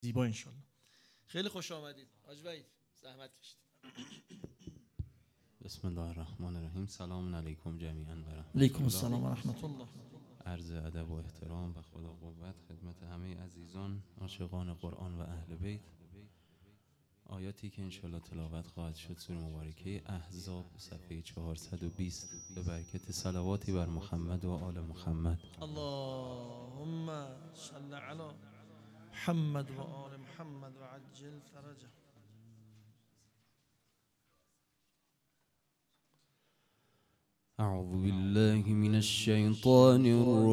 زیبا انشالله. خیلی خوش آمدید حاج وحید، زحمت کشید. بسم الله الرحمن الرحیم. سلام علیکم جمیعا. علیکم السلام و رحمت الله. عرض ادب و احترام و خدا قوت خدمت همه عزیزان عاشقان قرآن و اهل بیت. آیاتی که انشالله تلاوت خواهد شد سوره مبارکه احزاب صفحه 420 به برکت صلواتی بر محمد و آل محمد. اللهم صل علی محمد و آل محمد و عجل فرجه. اعوذ بالله من الشیطان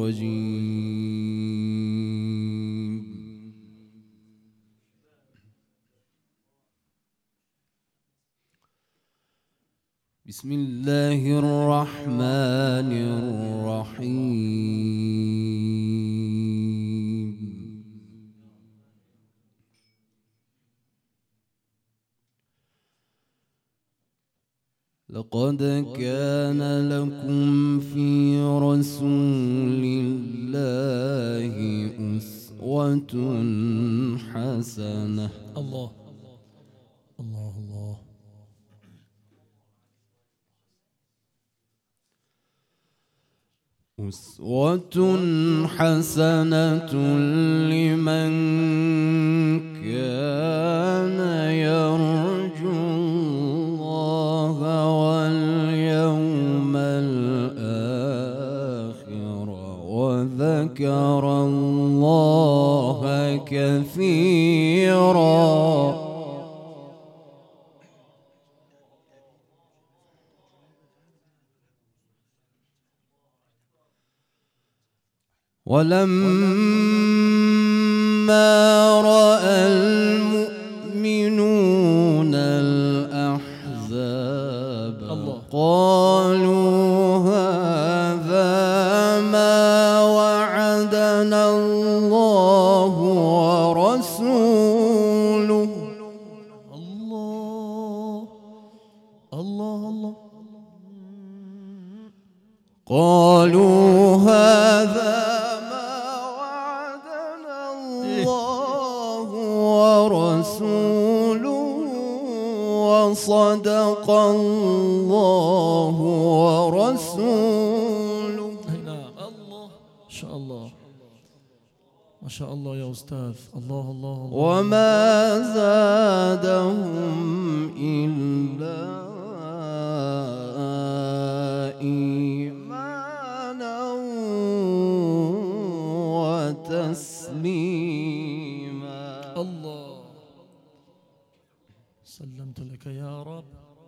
الرجیم. بسم الله الرحمن الرحیم. لقد كان لكم في رسول الله أسوة حسنة. الله الله الله. أسوة حسنة لمن كان يرجو الله واليوم الآخر وذكر الله كثيرا. ولما رأى المؤمنون الأحزاب قالوا هذا ما وعدنا الله ورسوله. الله الله الله. قالوا هذا ورسوله وصدق الله ورسوله. نعم. الله ما شاء الله ما شاء الله يا أستاذ. الله الله الله. وما زادهم إلا إيمانا وتسليما. الله سلمت لك يا رب.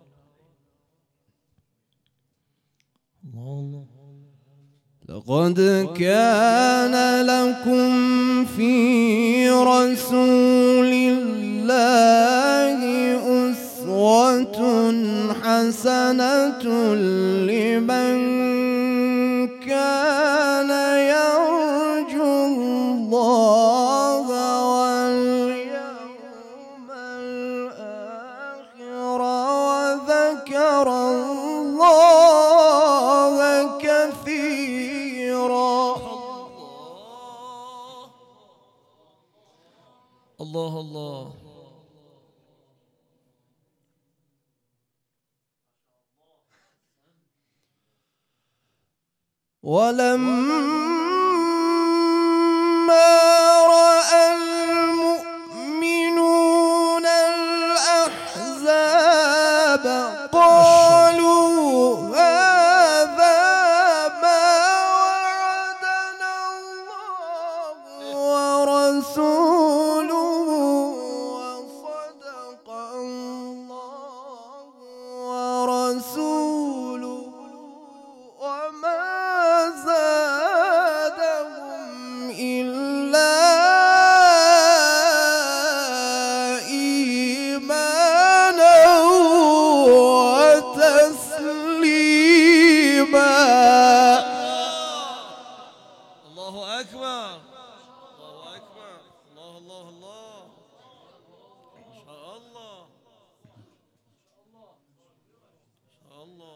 الله الله. لقد كان لكم في رسول الله أسوة حسنة لمن كان يرجو الله واليوم الآخر وذكر الله كثيرا. الله الله. ولما رأى المؤمنون الأحزاب قالوا هذا ما وعدنا الله ورسوله وصدق الله ورسوله وما زادهم إلا إيمانا وتسليما. الله أكبر الله أكبر. الله الله الله. ما شاء الله ما شاء الله.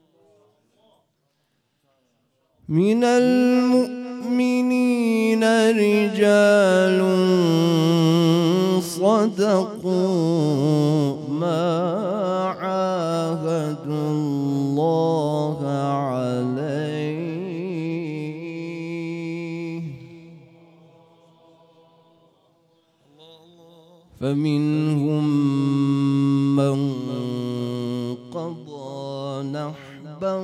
من المؤمنين رجال صدقوا ما عاهدوا الله عليه فمنهم من قضى نحبه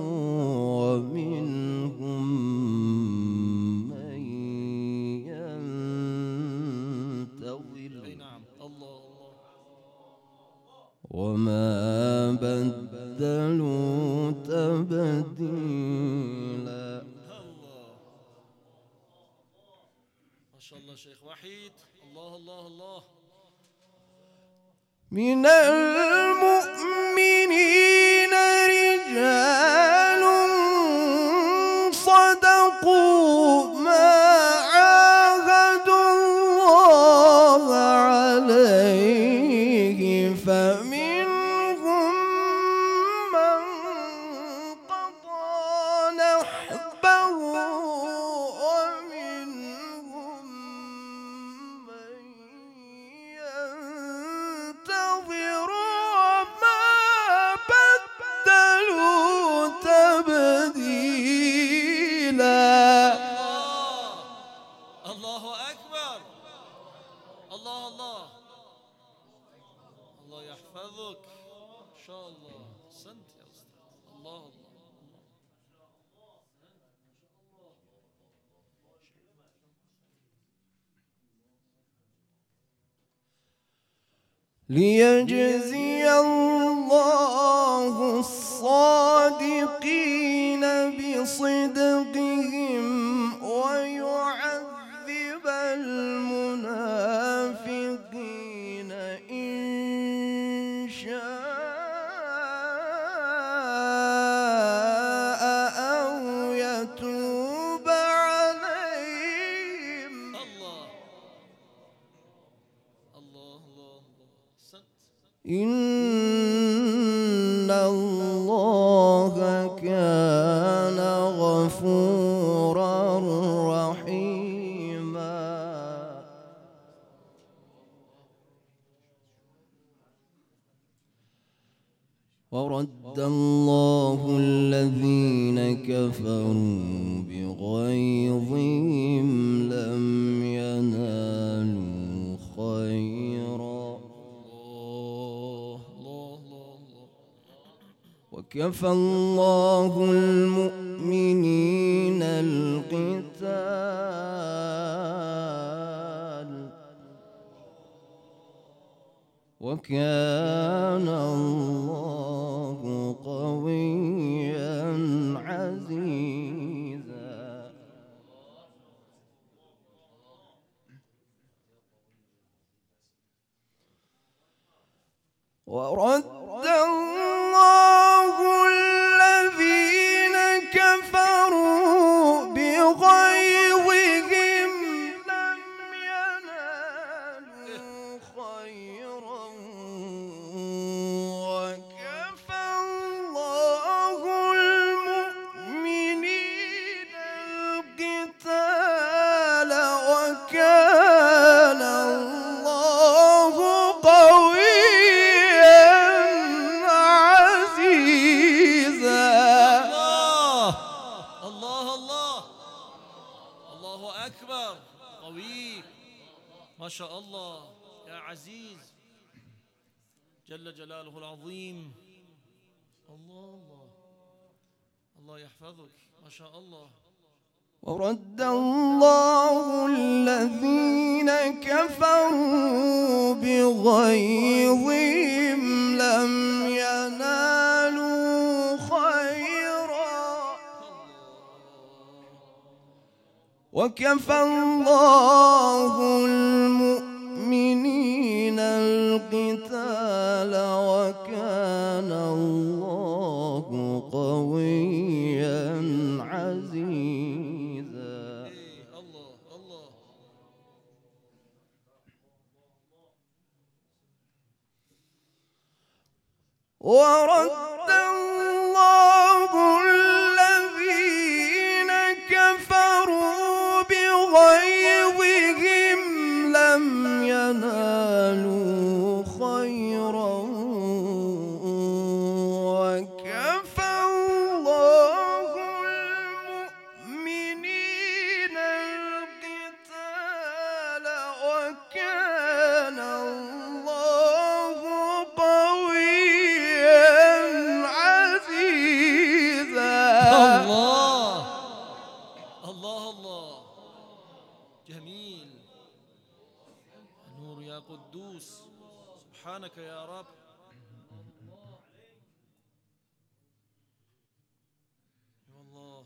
ومنهم من ينتظر وما بدلوا تبديلا. ما شاء الله شيخ وحيد. الله الله الله. من المؤمنين رجال صدقوا ما عاهدوا الله عليه فمنهم من قضى نحبه ومنهم من ينتظر وما بدلوا تبديلا. الله أكبر. الله الله الله يحفظك. ما شاء الله. أحسنت يا أستاذ. الله الله. ليجزي الله الصادقين بصدقهم ويعذب المنافقين إن شاء أو يتوب عليهم. الله الله الله الله. أحسنت. إن الله كان غفورا رحيما. ورد الله الذين كفروا بغيظهم لم ينالوا خيرا وكفى الله المؤمنين القتال وكان الله قويا عزيزا. ورد الله الذين كفروا بغيظهم لم ينالوا خيرا وكفى الله المؤمنين القتال وكان الله قويا عزيزا. الله الله الله أكبر. قوي ما شاء الله يا عزيز جل جلاله العظيم. الله الله الله يحفظك. ما شاء الله. ورد الله الذين كفروا بغيظهم لم ينالوا خيرا وكفى الله المؤمنين القتال وكان الله قويا عزيزا. الله الله ورد الله الذين كفروا بغيظهم لم ينالوا يا قدوس سبحانك يا رب. والله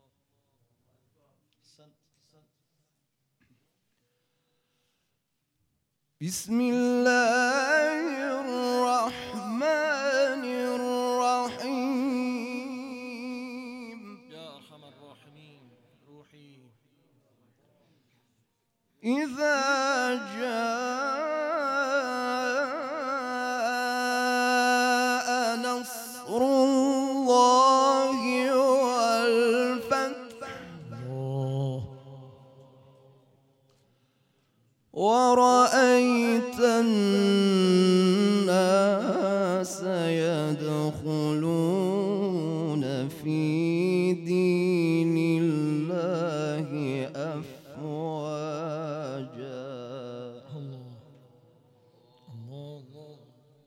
بسم الله الرحمن الرحيم. يا أرحم الراحمين روحي. إذا جاء نصر الله والفتح ورأيت الناس يدخلون في دين الله أفواجا. الله الله الله.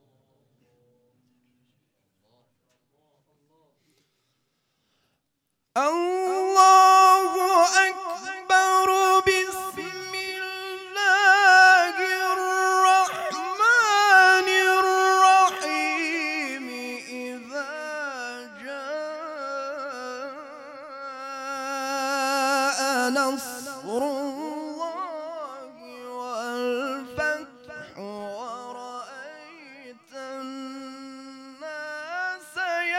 الله أكبر. بسم الله الرحمن الرحيم. إذا جاء نصر الله والفتح ورأيت الناس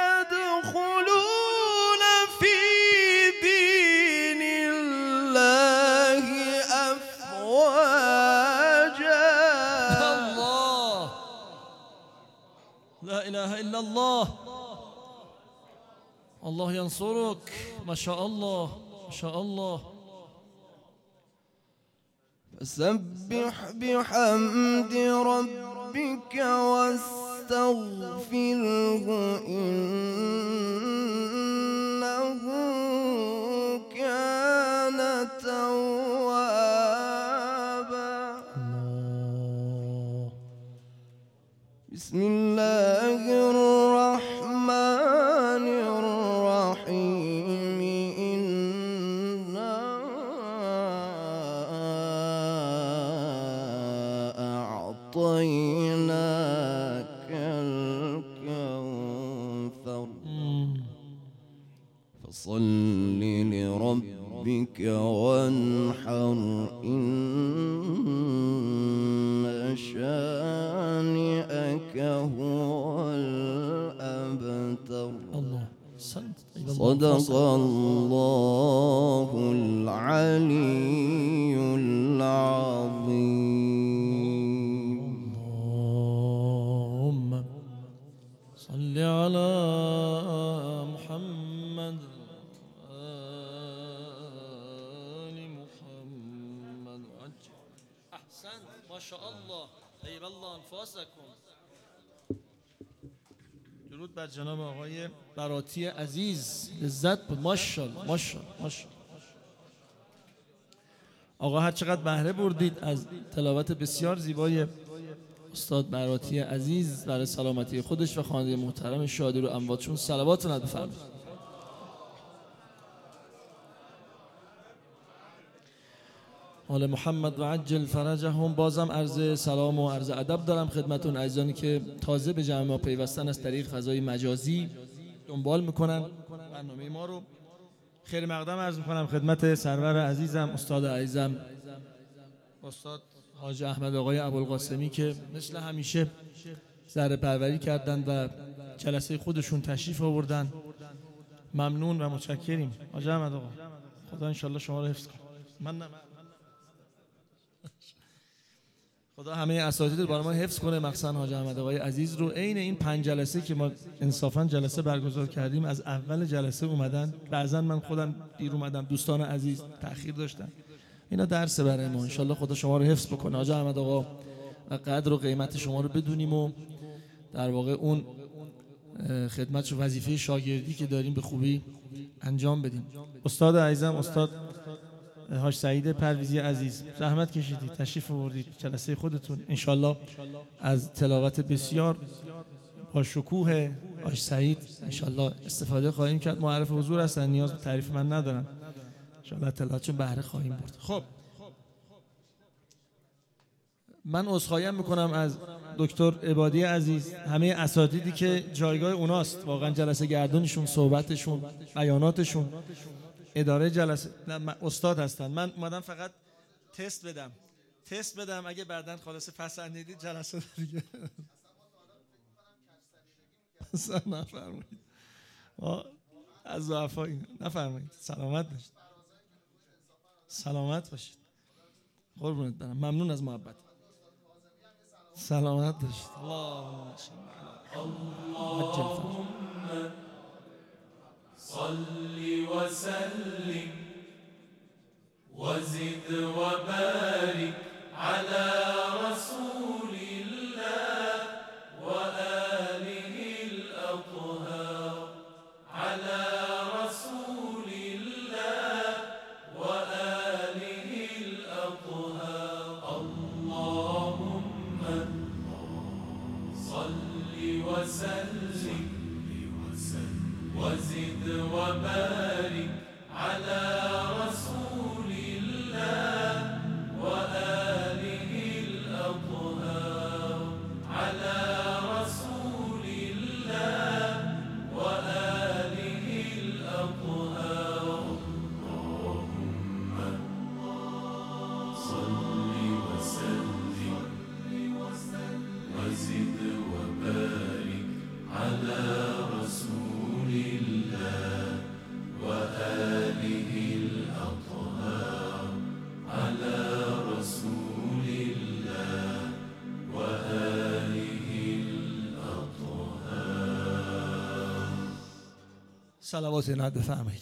يدخلون في دين الله أفواجا. الله لا إله إلا الله. الله ينصرك. ما شاء الله ما شاء الله. فسبح بحمد ربك واستغفره إنه كان توابا. بسم الله الرحمن الرحيم. إنا أعطيناك الكوثر فصل لربك وانحر إن شانئك هو الأبتر. الله صدق الله العلي العظيم. اللهم صل على محمد آل محمد. أحسنت ما شاء الله. طيب الله أنفاسكم. درود بر جناب آقای براتی عزیز. لذت بود. ماشاءالله ماشاءالله ماشاءالله. آقا هر چقدر بهره بردید از تلاوت بسیار زیبای استاد براتی عزیز برای سلامتی خودش و خانواده محترم شادی رو امواتشون صلوات و ندب بفرمایید. آل محمد و عجل فرجهم. بازم عرض سلام و عرض ادب دارم خدمتون عزیزانی که تازه به جمع ما پیوستن از طریق فضای مجازی دنبال میکنن برنامه ما رو. خیر مقدم عرض میکنم خدمت سرور عزیزم استاد عزیزم استاد حاج احمد آقای ابوالقاسمی که مثل همیشه ذره پروری کردن و جلسه خودشون تشریف آوردن. ممنون و متشکریم حاج احمد آقا. خدا انشالله شما رو حفظ کنه. من خدا همه اساتید رو برای ما حفظ کنه، مخصوصا حاج احمد آقای عزیز رو. عین این 5 جلسه که ما انصافا جلسه برگزار کردیم از اول جلسه اومدن. بعضا من خودم دیر اومدم، دوستان عزیز تأخیر داشتن. اینا درس برای ما. انشالله خدا شما رو حفظ بکنه حاج احمد آقا و قدر و قیمت شما رو بدونیم و در واقع اون خدمت و وظیفه شاگردی که داریم به خوبی انجام بدیم. استاد عزیزم استاد حاج سعید پرویزی عزیز زحمت کشیدید تشریف آوردید جلسه خودتون. انشالله از تلاوت بسیار با شکوه حاج سعید انشالله استفاده خواهیم کرد. معرف حضور هستن، نیاز به تعریف من ندارن. انشالله تلاوتشون بهره خواهیم برد. خب من عذرخواهی میکنم از دکتر عبادی عزیز، همه اساتیدی که جایگاه اوناست، واقعا جلسه گردونشون، صحبتشون، بیاناتشون، اداره جلسه، استاد هستن. من اومدم فقط تست بدم اگه بعداً خلاص پسندیدید جلسه دیگه اصلا نفرمایید، از ضعفایی نفرمایید. سلامت باشید قربونت برم، ممنون از محبت. سلامت باشید. اللهم صل وسلم وزد وبارك على رسول الله وآله الأطهار، على رسول الله وآله الأطهار. اللهم صل وسلم وزد وبارك على رسول الله وآله الأطهار، على رسول الله وآله الأطهار. اللهم صل وسلم وزد وبارك على رسول الله وآله الأطهار، على رسول الله وآله الأطهار. صلوات اینها بفرمایید.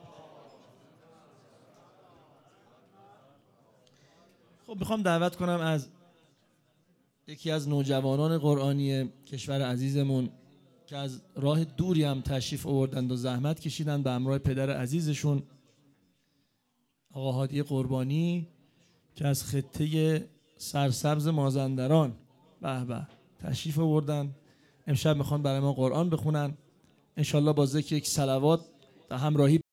خب میخوام دعوت کنم از یکی از نوجوانان قرآنی کشور عزیزمون که از راه دوری هم تشریف آوردند و زحمت کشیدند به همراه پدر عزیزشون آقا هادی قربانی که از خطه سرسبز مازندران به تشریف آوردن. امشب میخوان برای ما قرآن بخونن، انشالله با ذکر یک صلوات و همراهی